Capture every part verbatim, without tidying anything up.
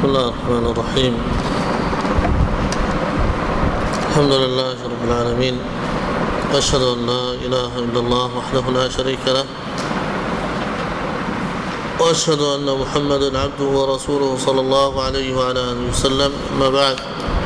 الله الرحمن الرحيم. الحمد لله رب العالمين، أشهد أن لا إله إلا الله وحده لا شريك له، وأشهد أن محمدا عبده ورسوله صلى الله عليه وعلى آله وسلم. أما بعد،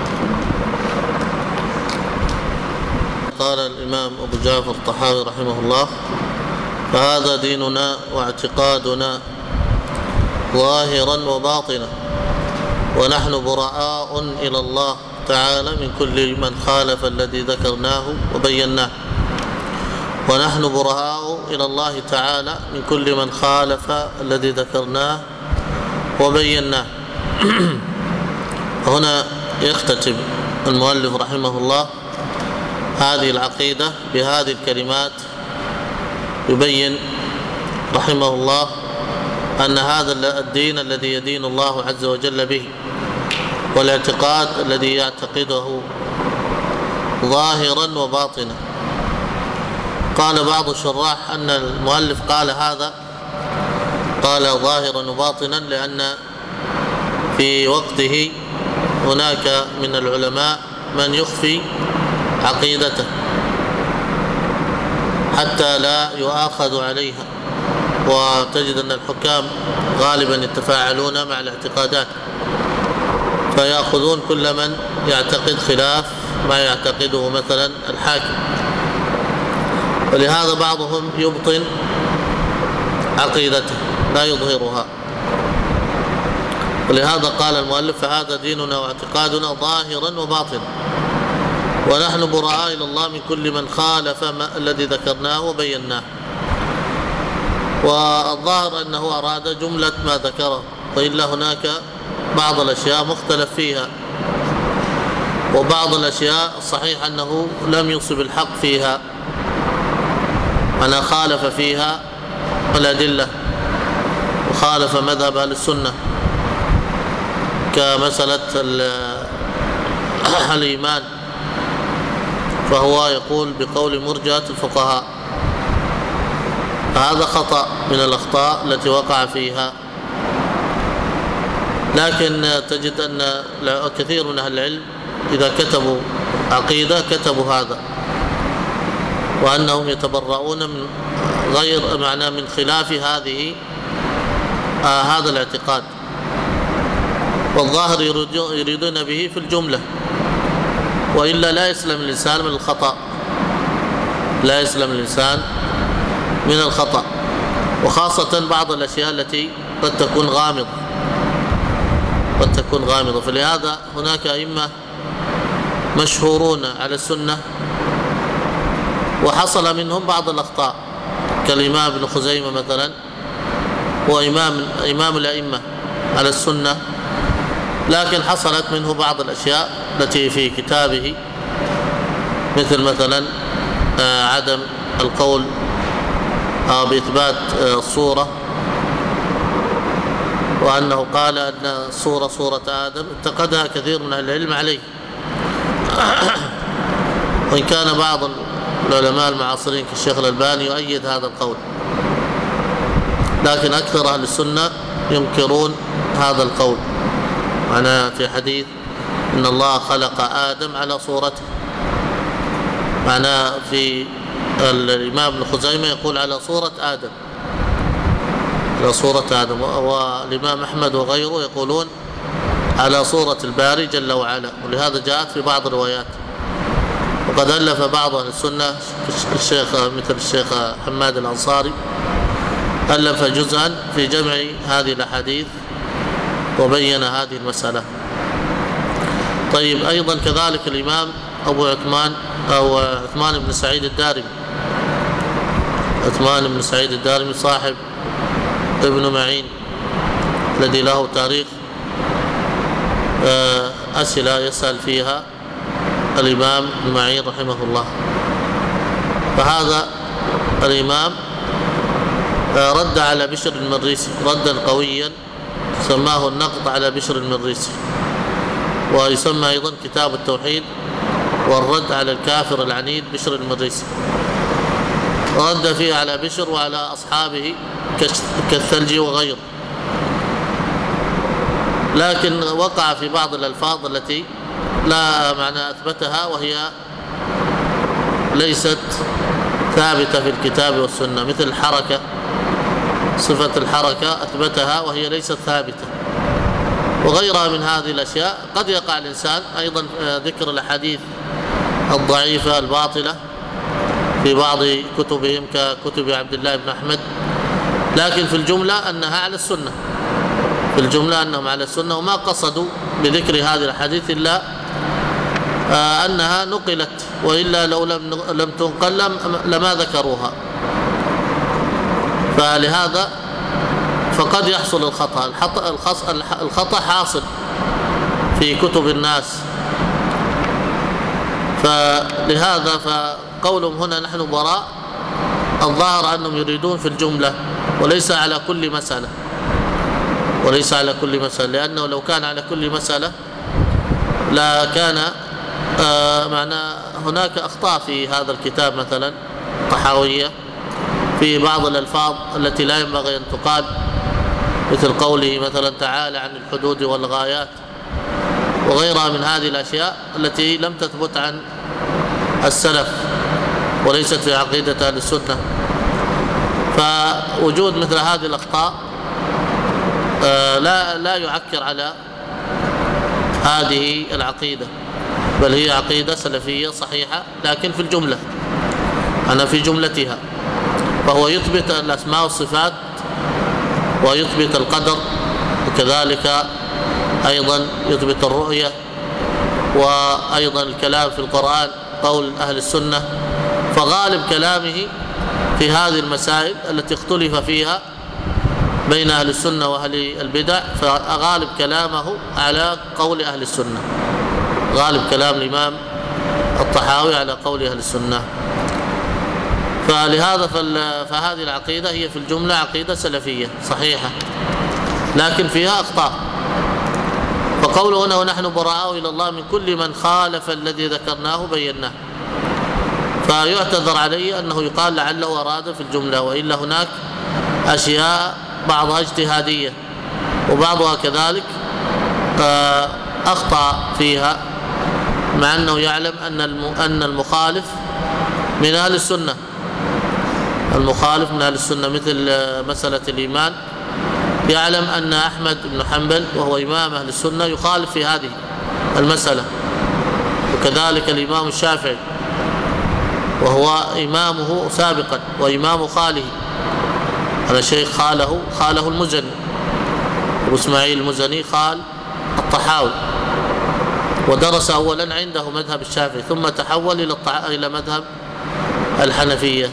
قال الإمام أبو جعفر الطحاوي رحمه الله: فهذا ديننا واعتقادنا ظاهرا وباطنا، ونحن براء إلى الله تعالى من كل من خالف الذي ذكرناه وبيناه. ونحن براء إلى الله تعالى من كل من خالف الذي ذكرناه وبيناه. هنا يختتم المؤلف رحمه الله هذه العقيدة بهذه الكلمات، يبين رحمه الله أن هذا الدين الذي يدين الله عز وجل به، والاعتقاد الذي يعتقده ظاهرا وباطنا. قال بعض الشراح أن المؤلف قال هذا قال ظاهرا وباطنا لأن في وقته هناك من العلماء من يخفي عقيدته حتى لا يؤاخذ عليها، وتجد أن الحكام غالبا يتفاعلون مع الاعتقادات، فيأخذون كل من يعتقد خلاف ما يعتقده مثلا الحاكم، ولهذا بعضهم يبطن عقيدته لا يظهرها. ولهذا قال المؤلف: فهذا ديننا واعتقادنا ظاهرا وباطنا، ونحن براء إلى الله من كل من خالف ما الذي ذكرناه وبيناه. والظاهر أنه أراد جملة ما ذكره، وإلا هناك بعض الأشياء مختلف فيها، وبعض الأشياء صحيح أنه لم يصب الحق فيها، أنا خالف فيها الأدلة وخالف مذهب أهل السنة، كمسألة الإيمان، فهو يقول بقول مرجئة الفقهاء، هذا خطأ من الأخطاء التي وقع فيها. لكن تجد أن كثير من أهل العلم إذا كتبوا عقيدة كتبوا هذا، وأنهم يتبرؤون من غير معنى من خلاف هذه آه هذا الاعتقاد، والظاهر يريدون به في الجملة، وإلا لا يسلم الإنسان من الخطأ، لا يسلم الإنسان من الخطأ، وخاصة بعض الأشياء التي قد تكون غامضة قد تكون غامضة. فلهذا هناك أئمة مشهورون على السنة وحصل منهم بعض الأخطاء، كالإمام ابن خزيمة مثلا، هو إمام إمام الأئمة على السنة، لكن حصلت منه بعض الأشياء التي في كتابه، مثل مثلا عدم القول بإثبات الصورة، وأنه قال أن الصورة صورة آدم، انتقدها كثير من العلم عليه. وإن كان بعض العلماء المعاصرين كالشيخ الألباني يؤيد هذا القول، لكن أكثر أهل السنة ينكرون هذا القول. معناه في حديث إن الله خلق آدم على صورته، معناه في الإمام ابن خزيمة يقول على صورة آدم، على صورة آدم، والإمام أحمد وغيره يقولون على صورة الباري جل وعلا، ولهذا جاءت في بعض الروايات. وقد ألف بعض أهل السنة الشيخ مثل الشيخ حماد الأنصاري ألف جزءا في جمع هذه الأحاديث وبين هذه المسألة. طيب، أيضا كذلك الإمام أبو عثمان أو عثمان بن سعيد الدارمي عثمان بن سعيد الدارمي صاحب ابن معين الذي له تاريخ أسئلة يسأل فيها الإمام ابن معين رحمه الله. فهذا الإمام رد على بشر المريسي ردا قويا، سماه النقد على بشر المريسي، ويسمى أيضا كتاب التوحيد والرد على الكافر العنيد بشر المريسي. رد فيه على بشر وعلى أصحابه كالثلج وغيره. لكن وقع في بعض الألفاظ التي لا معنى أثبتها وهي ليست ثابتة في الكتاب والسنة، مثل الحركة، صفة الحركة أثبتها وهي ليست ثابتة، وغيرها من هذه الأشياء. قد يقع الإنسان أيضا ذكر الأحاديث الضعيفة الباطلة في بعض كتبهم ككتب عبد الله بن أحمد، لكن في الجملة أنها على السنة، في الجملة أنهم على السنة، وما قصدوا بذكر هذه الأحاديث إلا أنها نقلت، وإلا لو لم لم تنقل لما ذكروها. فلهذا فقد يحصل الخطأ، الخطأ حاصل في كتب الناس. فلهذا فقولهم هنا نحن براء، الظاهر أنهم يريدون في الجملة وليس على كل مسألة، وليس على كل مسألة، لأنه لو كان على كل مسألة لا كان آه معنى هناك أخطاء في هذا الكتاب، مثلا طحاوية في بعض الألفاظ التي لا ينبغي أن تقال، مثل قوله مثلا تعالى عن الحدود والغايات، وغيرها من هذه الأشياء التي لم تثبت عن السلف وليست في عقيدة أهل السنة. فوجود مثل هذه الأخطاء آه لا لا يعكر على هذه العقيدة، بل هي عقيدة سلفية صحيحة، لكن في الجملة أنا في جملتها. فهو يثبت الأسماء والصفات ويثبت القدر، وكذلك أيضا يثبت الرؤية، وأيضا الكلام في القرآن قول أهل السنة. فغالب كلامه في هذه المسائل التي اختلف فيها بين أهل السنة وأهل البدع، فغالب كلامه على قول أهل السنة، غالب كلام الإمام الطحاوي على قول أهل السنة. فلهذا فهذه العقيدة هي في الجملة عقيدة سلفية صحيحة، لكن فيها أخطاء. فقوله هنا ونحن براء إلى الله من كل من خالف الذي ذكرناه بيناه، فيعتذر عليه أنه يقال لعله أراد في الجملة، وإلا هناك أشياء بعضها اجتهادية وبعضها كذلك أخطأ فيها، مع أنه يعلم أن المخالف من أهل السنة، المخالف من أهل السنة، مثل مسألة الإيمان، يعلم أن أحمد بن حنبل وهو إمام أهل السنة يخالف في هذه المسألة، وكذلك الإمام الشافعي وهو إمامه سابقا وإمام خاله، هذا شيخ خاله خاله المزني، أبو إسماعيل المزني خال الطحاوي، ودرس أولا عنده مذهب الشافعي ثم تحول إلى إلى مذهب الحنفية.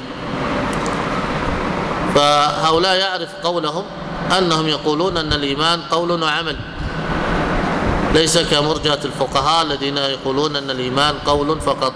فهؤلاء يعرف قولهم أنهم يقولون أن الإيمان قول وعمل، ليس كمرجئة الفقهاء الذين يقولون أن الإيمان قول فقط.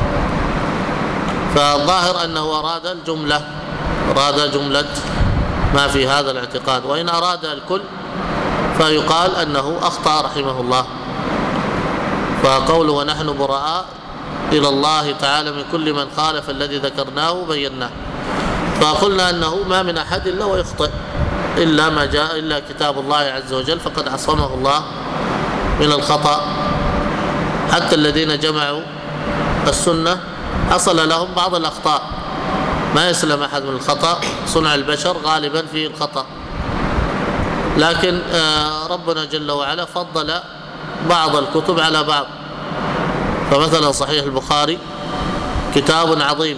فالظاهر أنه أراد الجملة، أراد جملة ما في هذا الاعتقاد، وإن أراد الكل فيقال أنه أخطأ رحمه الله. فقوله ونحن براء إلى الله تعالى من كل من خالف الذي ذكرناه بيناه، فقلنا أنه ما من أحد إلا ويخطئ، إلا ما جاء إلا كتاب الله عز وجل فقد عصمه الله من الخطأ. حتى الذين جمعوا السنة حصل لهم بعض الأخطاء، ما يسلم أحد من الخطأ، صنع البشر غالبا في الخطأ، لكن ربنا جل وعلا فضل بعض الكتب على بعض. فمثلا صحيح البخاري كتاب عظيم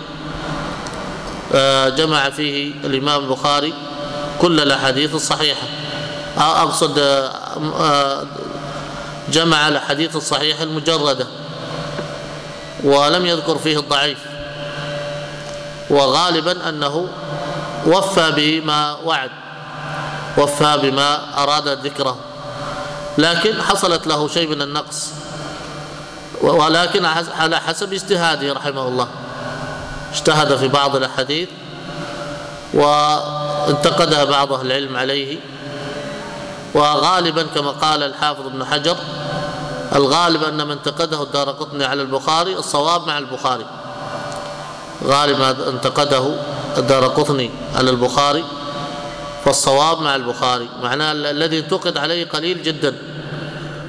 جمع فيه الإمام البخاري كل الأحاديث الصحيحة، أقصد جمع الأحاديث الصحيحة المجردة ولم يذكر فيه الضعيف، وغالبا أنه وفى بما وعد، وفى بما أراد ذكره، لكن حصلت له شيء من النقص، ولكن على حسب اجتهاده رحمه الله، اجتهد في بعض الأحاديث وانتقدها بعض أهل العلم عليه. وغالبا كما قال الحافظ ابن حجر الغالب أن من انتقده الدارقطني على البخاري الصواب مع البخاري، غالبا انتقده الدارقطني على البخاري فالصواب مع البخاري، معناه الذي انتقد عليه قليل جدا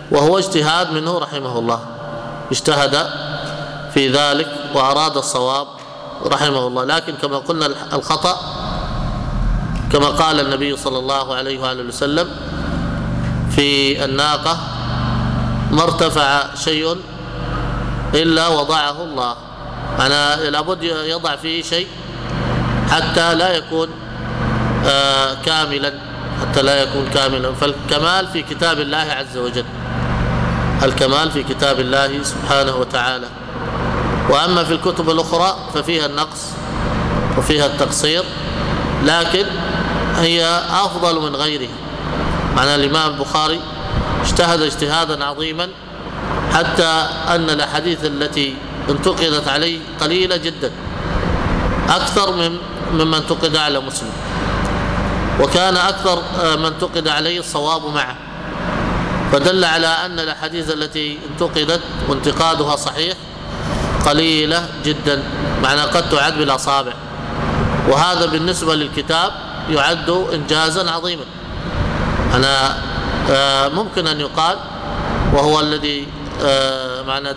وهو اجتهاد منه رحمه الله، اجتهد في ذلك وأراد الصواب رحمه الله. لكن كما قلنا الخطأ كما قال النبي صلى الله عليه وآله وسلم في الناقة: ما ارتفع شيء إلا وضعه الله. أنا لابد يضع فيه شيء حتى لا يكون آه كاملا حتى لا يكون كاملا فالكمال في كتاب الله عز وجل، الكمال في كتاب الله سبحانه وتعالى. وأما في الكتب الأخرى ففيها النقص وفيها التقصير، لكن هي أفضل من غيره. معنى الإمام البخاري اجتهد اجتهادا عظيما حتى أن الأحاديث التي انتقدت عليه قليلة جدا، أكثر من ممن انتقد على مسلم، وكان أكثر من انتقد عليه الصواب معه، فدل على أن الأحاديث التي انتقدت وانتقادها صحيح قليلة جدا، معنى قد تعد بالأصابع. وهذا بالنسبة للكتاب يعد إنجازا عظيما. أنا ممكن أن يقال وهو الذي معنى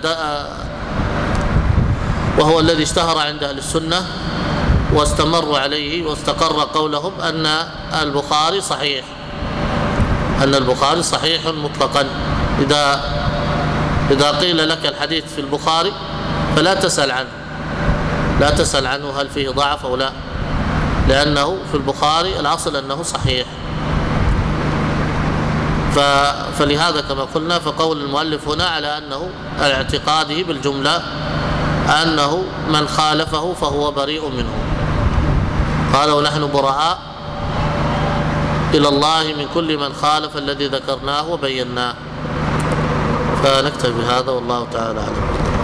وهو الذي اشتهر عند أهل السنة واستمروا عليه واستقر قولهم أن البخاري صحيح، أن البخاري صحيح مطلقا. إذا إذا قيل لك الحديث في البخاري فلا تسأل عنه، لا تسأل عنه هل فيه ضعف أو لا، لأنه في البخاري الأصل أنه صحيح. فلهذا كما قلنا فقول المؤلف هنا على أنه اعتقاده بالجملة أنه من خالفه فهو بريء منه. قال: ونحن براء إلى الله من كل من خالف الذي ذكرناه وبيناه. فنكتفي بهذا والله تعالى أعلم.